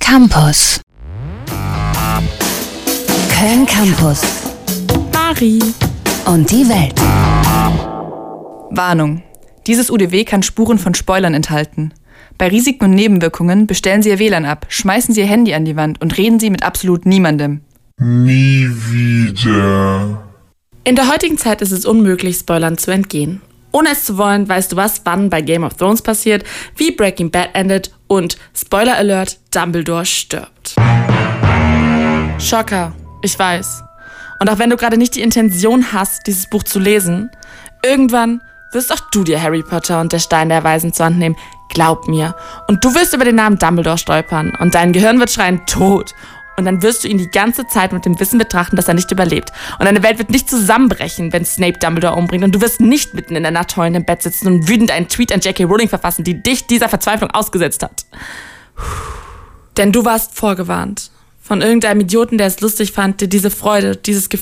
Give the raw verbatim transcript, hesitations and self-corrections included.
Campus. Köln Campus. Mari. Und die Welt. Warnung. Dieses U D W kann Spuren von Spoilern enthalten. Bei Risiken und Nebenwirkungen bestellen Sie Ihr W L A N ab, schmeißen Sie Ihr Handy an die Wand und reden Sie mit absolut niemandem. Nie wieder. In der heutigen Zeit ist es unmöglich, Spoilern zu entgehen. Ohne es zu wollen, weißt du, was wann bei Game of Thrones passiert, wie Breaking Bad endet und, Spoiler Alert, Dumbledore stirbt. Schocker, ich weiß. Und auch wenn du gerade nicht die Intention hast, dieses Buch zu lesen, irgendwann wirst auch du dir Harry Potter und der Stein der Weisen zur Hand nehmen. Glaub mir. Und du wirst über den Namen Dumbledore stolpern und dein Gehirn wird schreien, tot. Und dann wirst du ihn die ganze Zeit mit dem Wissen betrachten, dass er nicht überlebt. Und deine Welt wird nicht zusammenbrechen, wenn Snape Dumbledore umbringt. Und du wirst nicht mitten in der Nacht heulend im Bett sitzen und wütend einen Tweet an J K Rowling verfassen, die dich dieser Verzweiflung ausgesetzt hat. Denn du warst vorgewarnt. Von irgendeinem Idioten, der es lustig fand, dir diese Freude, dieses Gefühl